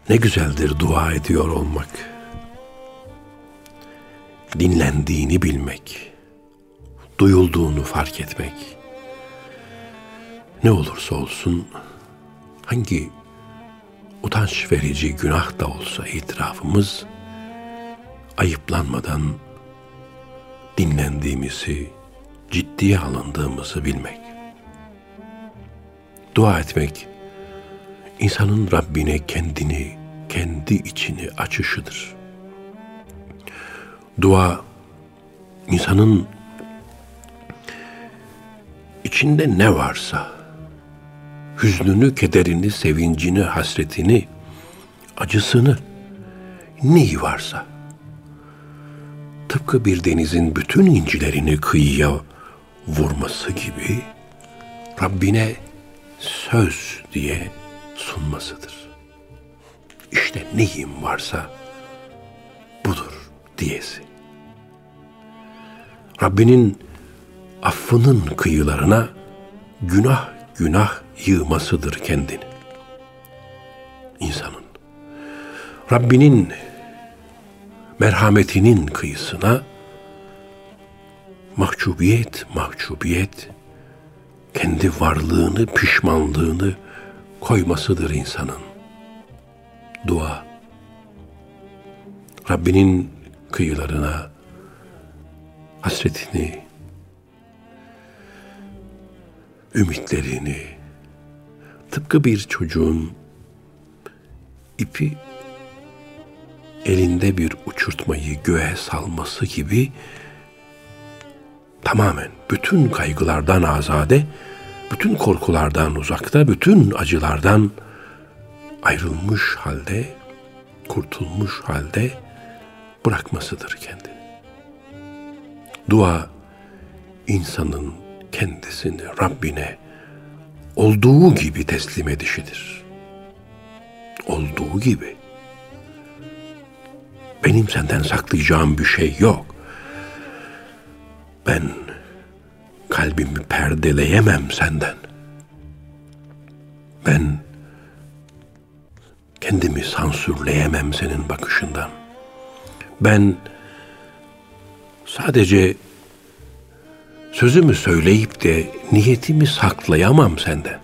Ne güzeldir dua ediyor olmak. Dinlendiğini bilmek, duyulduğunu fark etmek. Ne olursa olsun, hangi utanç verici günah da olsa itirafımız, ayıplanmadan dinlendiğimizi, ciddiye alındığımızı bilmek. Dua etmek, insanın Rabbine kendi içini açışıdır. Dua, insanın içinde ne varsa, hüznünü, kederini, sevincini, hasretini, acısını, neyi varsa, tıpkı bir denizin bütün incilerini kıyıya vurması gibi, Rabbine söz diye sunmasıdır. İşte neyim varsa budur diyesi. Rabbinin affının kıyılarına günah yığmasıdır kendini. İnsanın Rabbinin merhametinin kıyısına mahcubiyet kendi varlığını, pişmanlığını koymasıdır insanın. Dua, Rabbinin kıyılarına hasretini, ümitlerini, tıpkı bir çocuğun ipi elinde bir uçurtmayı göğe salması gibi tamamen bütün kaygılardan azade, bütün korkulardan uzakta, bütün acılardan ayrılmış halde, kurtulmuş halde bırakmasıdır kendini. Dua, insanın kendisini Rabbine olduğu gibi teslim edişidir. Olduğu gibi. Benim senden saklayacağım bir şey yok. Ben kalbimi perdeleyemem senden. Ben kendimi sansürleyemem senin bakışından. Ben sadece sözümü söyleyip de niyetimi saklayamam senden.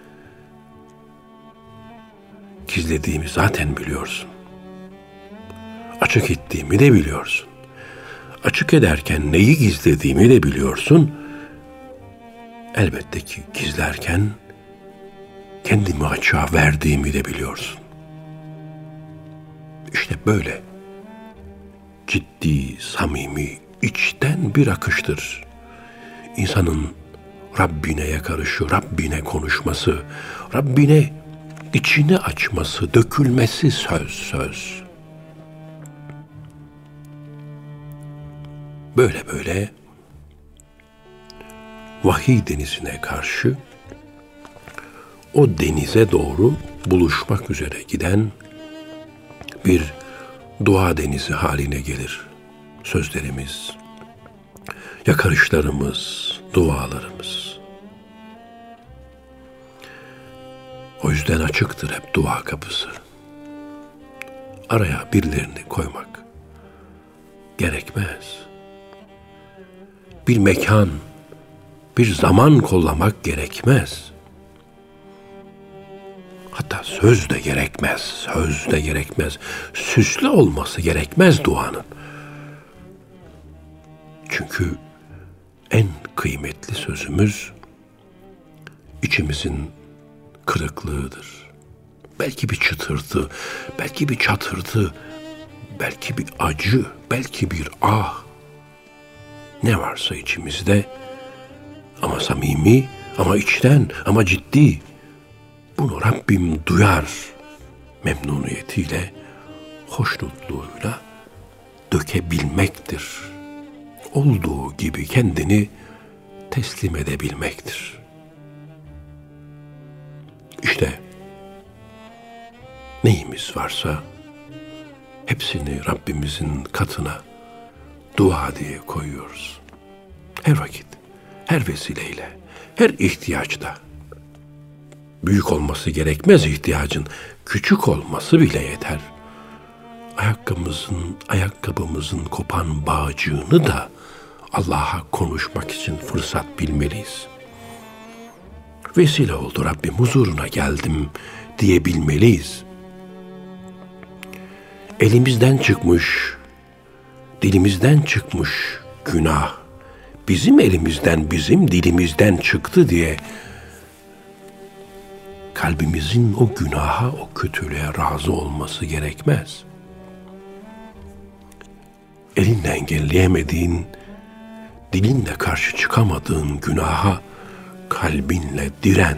Gizlediğimi zaten biliyorsun. Açık ettiğimi de biliyorsun. Açık ederken neyi gizlediğimi de biliyorsun. Elbette ki gizlerken kendimi açığa verdiğimi de biliyorsun. İşte böyle ciddi, samimi, içten bir akıştır. İnsanın Rabbine yakarışı, Rabbine konuşması, Rabbine içini açması, dökülmesi söz. Böyle vahiy denizine karşı o denize doğru buluşmak üzere giden bir dua denizi haline gelir sözlerimiz, yakarışlarımız, dualarımız. O yüzden açıktır hep dua kapısı. Araya birilerini koymak gerekmez. Bir mekan, bir zaman kollamak gerekmez. Hatta söz de gerekmez. Süslü olması gerekmez duanın. Çünkü en kıymetli sözümüz içimizin kırıklığıdır. Belki bir çıtırtı, belki bir çatırtı, belki bir acı, belki bir ah. Ne varsa içimizde, ama samimi, ama içten, ama ciddi. Bunu Rabbim duyar memnuniyetiyle, hoşnutluğuyla dökebilmektir. Olduğu gibi kendini teslim edebilmektir. İşte neyimiz varsa hepsini Rabbimizin katına dua diye koyuyoruz. Her vakit, her vesileyle, her ihtiyaçta. Büyük olması gerekmez ihtiyacın. Küçük olması bile yeter. Ayakkabımızın kopan bağcığını da Allah'a konuşmak için fırsat bilmeliyiz. Vesile oldu Rabbim, huzuruna geldim diyebilmeliyiz. Elimizden çıkmış, dilimizden çıkmış günah, bizim elimizden, bizim dilimizden çıktı diye kalbimizin o günaha, o kötülüğe razı olması gerekmez. Elinle engelleyemediğin, dilinle karşı çıkamadığın günaha kalbinle diren.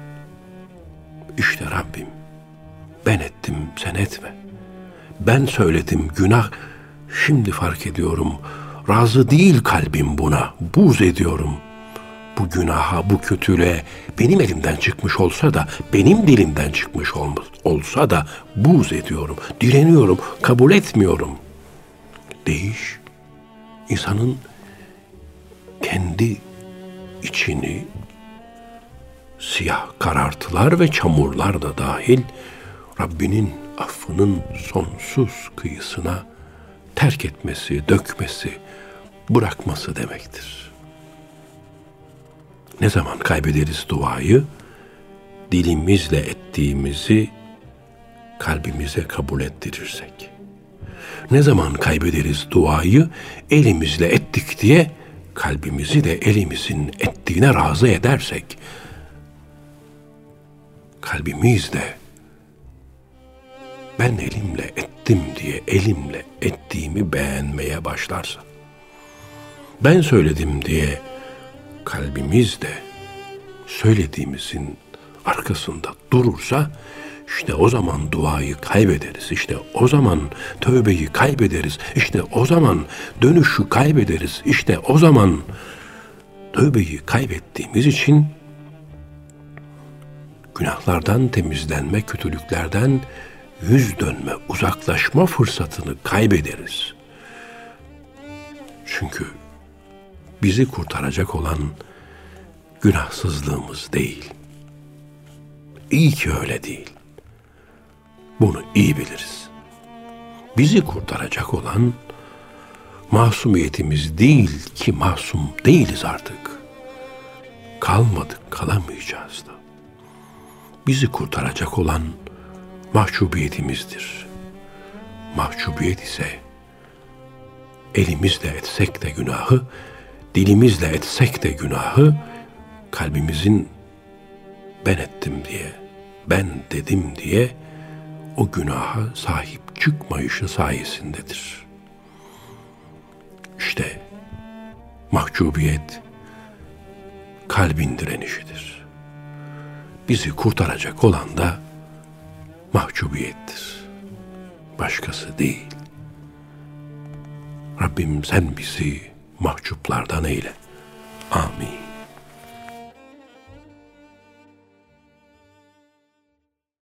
İşte Rabbim, ben ettim, sen etme. Ben söyledim, günah, şimdi fark ediyorum. Razı değil kalbim buna, buğz ediyorum. Bu günaha, bu kötülüğe benim elimden çıkmış olsa da, benim dilimden çıkmış olsa da buğz ediyorum, direniyorum, kabul etmiyorum. Değiş, insanın kendi içini siyah karartılar ve çamurlar da dahil Rabbinin affının sonsuz kıyısına terk etmesi, dökmesi, bırakması demektir. Ne zaman kaybederiz duayı? Dilimizle ettiğimizi kalbimize kabul ettirirsek. Ne zaman kaybederiz duayı? Elimizle ettik diye kalbimizi de elimizin ettiğine razı edersek. Kalbimiz de ben elimle ettim diye elimle ettiğimi beğenmeye başlarsa, ben söyledim diye kalbimiz de söylediğimizin arkasında durursa, işte o zaman duayı kaybederiz, işte o zaman tövbeyi kaybederiz, işte o zaman dönüşü kaybederiz, işte o zaman tövbeyi kaybettiğimiz için günahlardan temizlenme, kötülüklerden yüz dönme, uzaklaşma fırsatını kaybederiz. Çünkü bizi kurtaracak olan günahsızlığımız değil. İyi ki öyle değil. Bunu iyi biliriz. Bizi kurtaracak olan masumiyetimiz değil ki masum değiliz artık. Kalmadık, kalamayacağız da. Bizi kurtaracak olan mahcubiyetimizdir. Mahcubiyet ise elimizle etsek de günahı, dilimizle etsek de günahı, kalbimizin ben ettim diye, ben dedim diye o günaha sahip çıkmayışı sayesindedir. İşte mahcubiyet kalbin direnişidir. Bizi kurtaracak olan da mahcubiyettir. Başkası değil. Rabbim sen bizi mahcuplardan eyle. Amin.